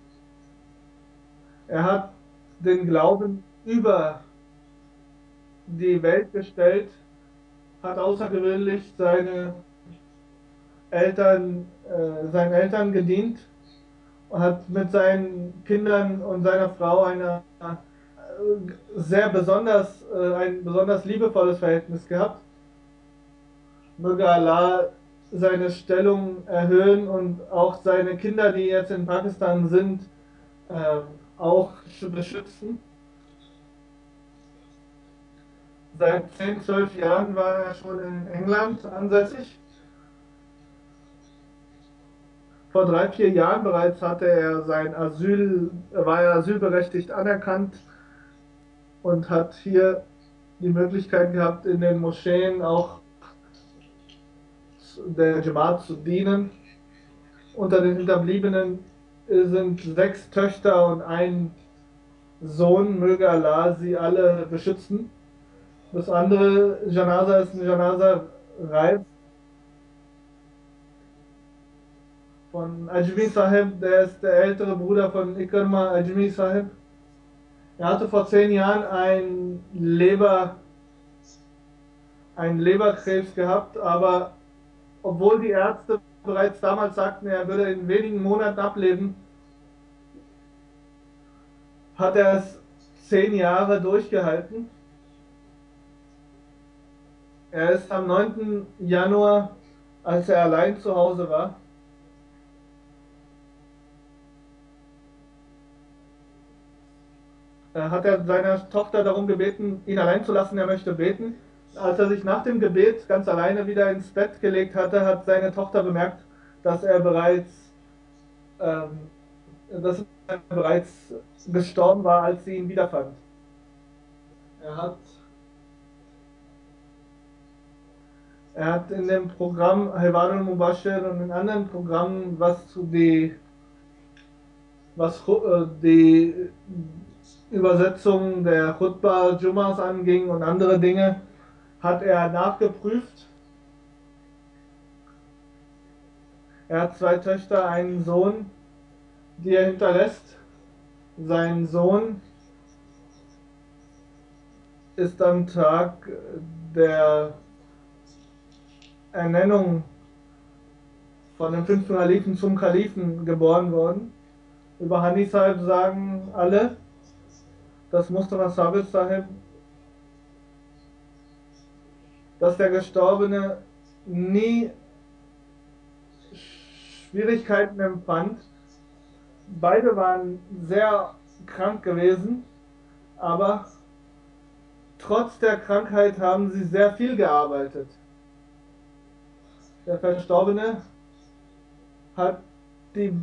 Er hat den Glauben über die Welt gestellt, hat außergewöhnlich seine Eltern, äh, seinen Eltern gedient und hat mit seinen Kindern und seiner Frau eine, äh, sehr besonders, äh, ein besonders liebevolles Verhältnis gehabt. Möge Allah seine Stellung erhöhen und auch seine Kinder, die jetzt in Pakistan sind, äh, auch beschützen. Seit zehn, zwölf Jahren war er schon in England ansässig. Vor drei, vier Jahren bereits hatte er sein Asyl, war er asylberechtigt anerkannt und hat hier die Möglichkeit gehabt, in den Moscheen auch der Jamaat zu dienen. Unter den Hinterbliebenen sind sechs Töchter und ein Sohn, möge Allah sie alle beschützen. Das andere Janaza ist ein Janaza Reif von Ajmi Sahib, der ist der ältere Bruder von Ikrma Ajmi Sahib. Er hatte vor zehn Jahren ein Leber, einen Leberkrebs gehabt, aber obwohl die Ärzte bereits damals sagten, er würde in wenigen Monaten ableben, hat er es zehn Jahre durchgehalten. Er ist am neunten Januar, als er allein zu Hause war, hat er seine Tochter darum gebeten, ihn allein zu lassen, er möchte beten. Als er sich nach dem Gebet ganz alleine wieder ins Bett gelegt hatte, hat seine Tochter bemerkt, dass er bereits, ähm, dass er bereits gestorben war, als sie ihn wiederfand. Er hat, er hat in dem Programm Hiwar al-Mubashir und in anderen Programmen, was zu die, was äh, die Übersetzung der Khutbah Jumas anging und andere Dinge, hat er nachgeprüft. Er hat zwei Töchter, einen Sohn, die er hinterlässt. Sein Sohn ist am Tag der Ernennung von dem fünften Kalifen zum Kalifen geboren worden. Über Hani Sahib sagen alle, dass Mustafa Sabit Sahib, dass der Gestorbene nie Schwierigkeiten empfand. Beide waren sehr krank gewesen, aber trotz der Krankheit haben sie sehr viel gearbeitet. Der Verstorbene hat die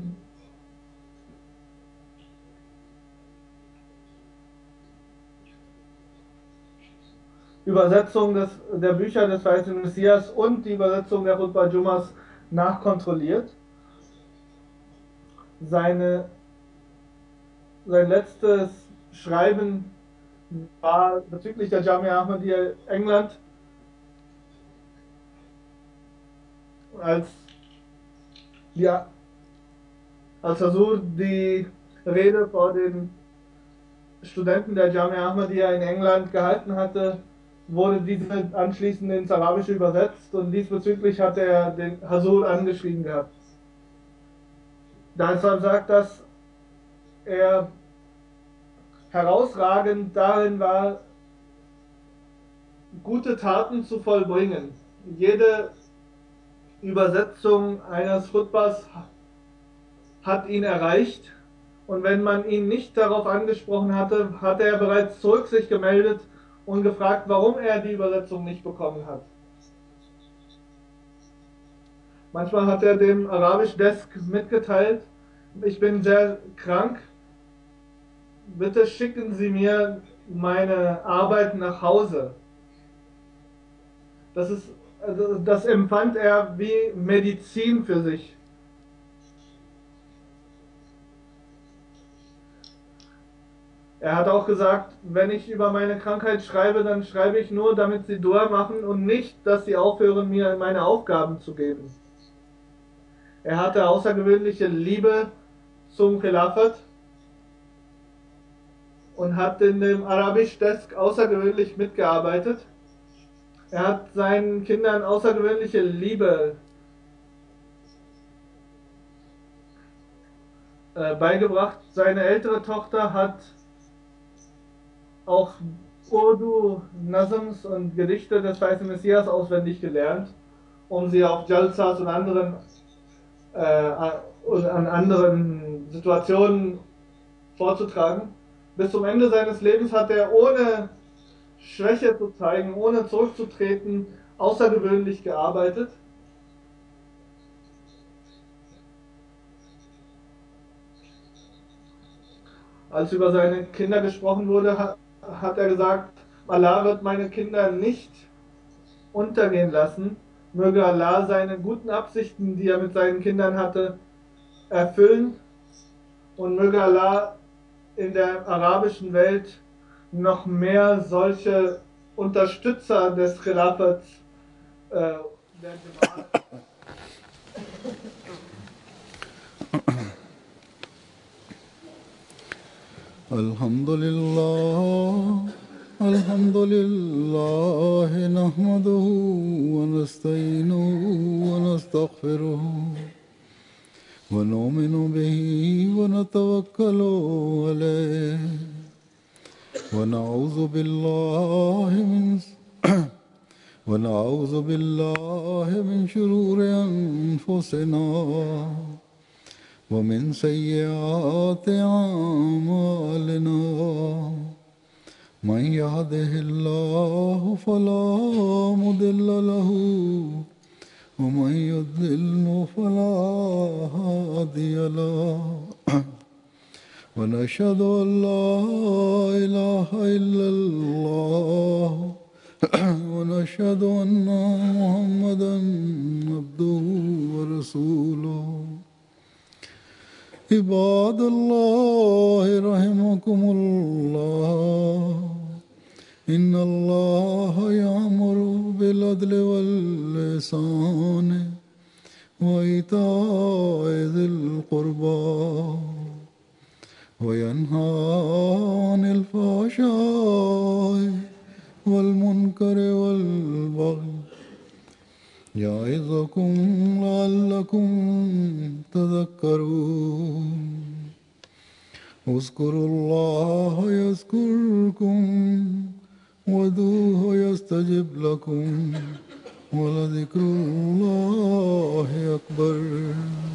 Übersetzung des, der Bücher des Weißen Messias und die Übersetzung der Khutbah Jumas nachkontrolliert. Seine, sein letztes Schreiben war bezüglich der Jamia Ahmadiyya England, als, ja, als Hazur die Rede vor den Studenten der Jamia Ahmadiyya in England gehalten hatte, wurde diese anschließend ins Arabische übersetzt und diesbezüglich hat er den Hazur angeschrieben gehabt. Deshalb sagt, dass er herausragend darin war, gute Taten zu vollbringen. Jede Übersetzung eines Khutbas hat ihn erreicht und wenn man ihn nicht darauf angesprochen hatte, hat er bereits zurück sich gemeldet und gefragt, warum er die Übersetzung nicht bekommen hat. Manchmal hat er dem Arabisch Desk mitgeteilt, ich bin sehr krank, bitte schicken Sie mir meine Arbeit nach Hause. Das ist, also das empfand er wie Medizin für sich. Er hat auch gesagt, wenn ich über meine Krankheit schreibe, dann schreibe ich nur, damit sie Dua machen und nicht, dass sie aufhören, mir meine Aufgaben zu geben. Er hatte außergewöhnliche Liebe zum Khilafat. und hat in dem Arabisch Desk außergewöhnlich mitgearbeitet. Er hat seinen Kindern außergewöhnliche Liebe äh, beigebracht. Seine ältere Tochter hat auch Urdu, Nazms und Gedichte des Weißen Messias auswendig gelernt, um sie auf Jalsas und anderen, äh, und an anderen Situationen vorzutragen. Bis zum Ende seines Lebens hat er ohne Schwäche zu zeigen, ohne zurückzutreten, außergewöhnlich gearbeitet. Als über seine Kinder gesprochen wurde, hat, hat er gesagt, Allah wird meine Kinder nicht untergehen lassen. Möge Allah seine guten Absichten, die er mit seinen Kindern hatte, erfüllen. Und möge Allah in der arabischen Welt noch mehr solche Unterstützer des Khilafats äh, der Jamaat. Alhamdulillah, Alhamdulillah, nahmaduhu wa nasta'inuhu wa nastaghfiruhu wa nu'minu bihi wa natawakkalu alayhi wa na'udhu billahi min wa na'udhu billahi min shururi anfusina ومن سيئات أعمالنا من يهده الله فلا مضل له ومن يضلل فلا هادي له ونشهد أن لا إله إلا الله ونشهد أن محمدا عبده ورسوله عباد الله رحمكم الله إن الله يأمر بالعدل والإحسان وإيتاء ذي القربى وينهى عن الفحشاء والمنكر والبغي يعظكم لعلكم تذكرون اذكروا الله يذكركم وادعوه يستجب لكم ولذكر الله أكبر.